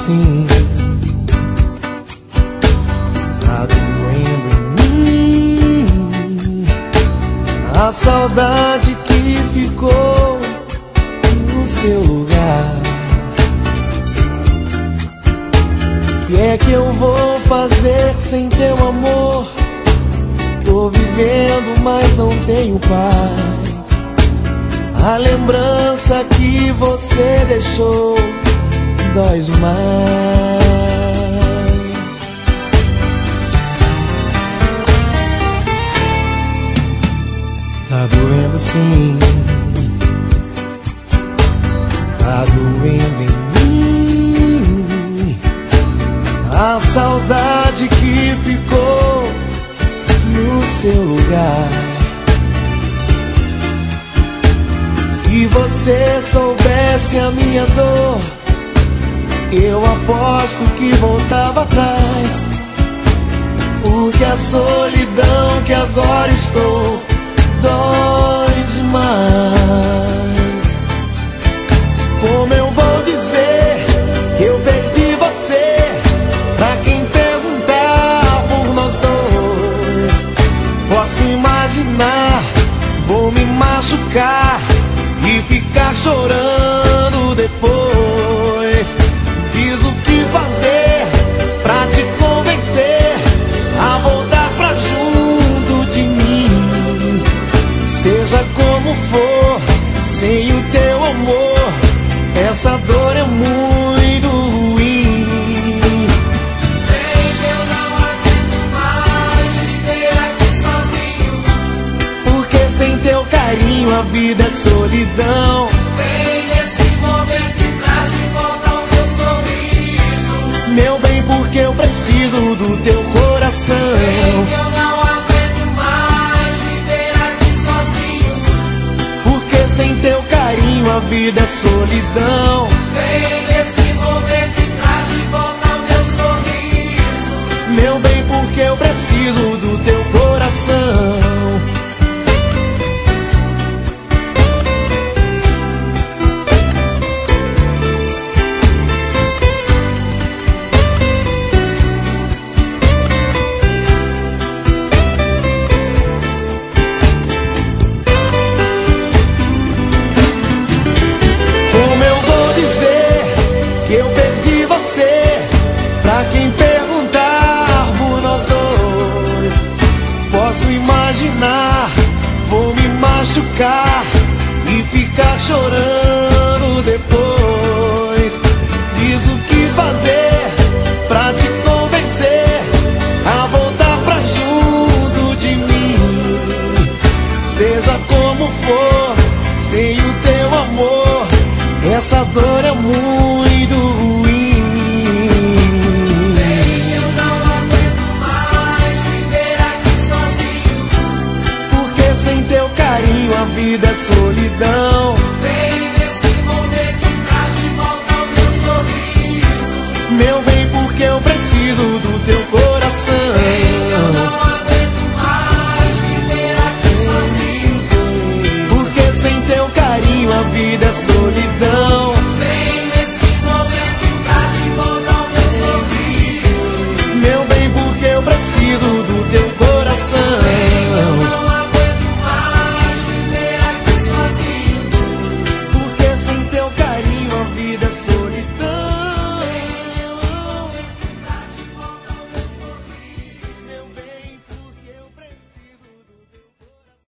assim. Tá doendo em mim a saudade que ficou no seu lugar. O que é que eu vou fazer sem teu amor? Tô vivendo, mas não tenho paz. A lembrança que você deixou dói demais. Tá doendo sim, tá doendo em mim a saudade que ficou no seu lugar. Se você soubesse a minha dor, eu aposto que voltava atrás. Porque a solidão que agora estou dói demais. Como eu vou dizer que eu perdi você pra quem perguntar por nós dois? Posso imaginar, vou me machucar e ficar chorando depois. Diz o que fazer pra te convencer a voltar pra junto de mim. Seja como for, sem o teu amor, essa dor é muito ruim. Baby, eu não aguento mais viver aqui sozinho. Porque sem teu carinho a vida é solidão. Vem nesse momento e traz de volta o meu sorriso. Meu bem, porque eu preciso do teu coração. Baby, eu não aguento mais viver aqui sozinho. Porque sem teu carinho a vida é solidão. Vem nesse momento e traz de volta o meu sorriso. Meu bem, porque eu preciso do teu coração. Como eu vou dizer que eu perdi você pra quem perguntar por nós dois? Posso imaginar, vou me machucar e ficar chorando depois. Diz o que fazer pra te convencer a voltar pra junto de mim. Seja como for, sem o teu amor, essa dor é muito ruim. Baby, eu não aguento mais viver aqui sozinho. Porque sem teu carinho a vida é solidão.